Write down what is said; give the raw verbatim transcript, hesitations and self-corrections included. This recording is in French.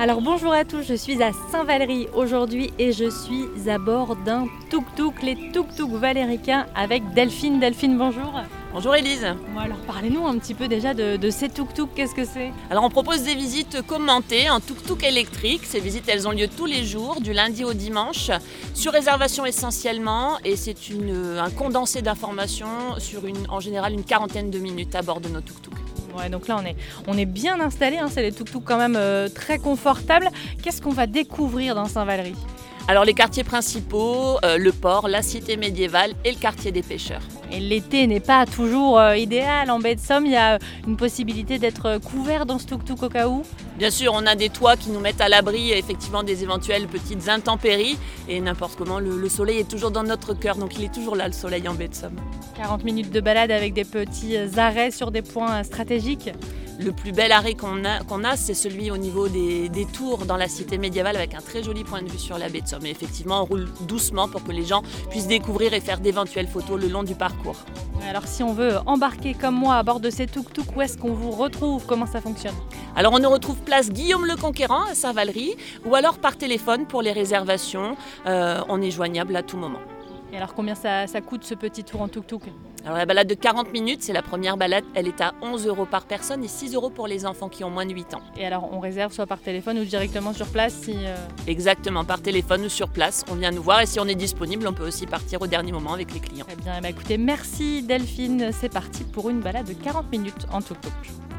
Alors bonjour à tous, je suis à Saint-Valery aujourd'hui et je suis à bord d'un tuk-tuk, les tuk-tuk valéricains avec Delphine. Delphine, bonjour. Bonjour Élise. Bon, alors parlez-nous un petit peu déjà de, de ces tuk-tuk, qu'est-ce que c'est? Alors on propose des visites commentées en tuk-tuk électrique. Ces visites elles ont lieu tous les jours, du lundi au dimanche, sur réservation essentiellement, et c'est une, un condensé d'informations sur une, en général une quarantaine de minutes à bord de nos tuk-tuk. Ouais, donc là on est, on est bien installé, hein, c'est les tuk-tuk quand même euh, très confortables. Qu'est-ce qu'on va découvrir dans Saint-Valery? Alors les quartiers principaux, euh, le port, la cité médiévale et le quartier des pêcheurs. Et l'été n'est pas toujours euh, idéal. En baie de Somme, il y a une possibilité d'être couvert dans ce tuk-tuk au cas où. Bien sûr, on a des toits qui nous mettent à l'abri effectivement des éventuelles petites intempéries. Et n'importe comment, le, le soleil est toujours dans notre cœur, donc il est toujours là le soleil en baie de Somme. quarante minutes de balade avec des petits arrêts sur des points stratégiques. Le plus bel arrêt qu'on a, qu'on a c'est celui au niveau des, des tours dans la cité médiévale avec un très joli point de vue sur la baie de Somme. Et effectivement, on roule doucement pour que les gens puissent découvrir et faire d'éventuelles photos le long du parcours. Alors si on veut embarquer comme moi à bord de ces tuk-tuk, où est-ce qu'on vous retrouve? Comment ça fonctionne? Alors on nous retrouve place Guillaume le Conquérant à Saint-Valery ou alors par téléphone pour les réservations. Euh, on est joignable à tout moment. Et alors combien ça, ça coûte ce petit tour en tuk-tuk? Alors la balade de quarante minutes, c'est la première balade, elle est à onze euros par personne et six euros pour les enfants qui ont moins de huit ans. Et alors on réserve soit par téléphone ou directement sur place si... Euh... Exactement, par téléphone ou sur place, on vient nous voir et si on est disponible, on peut aussi partir au dernier moment avec les clients. Très bien, eh bien, écoutez, merci Delphine, c'est parti pour une balade de quarante minutes en tuk-tuk.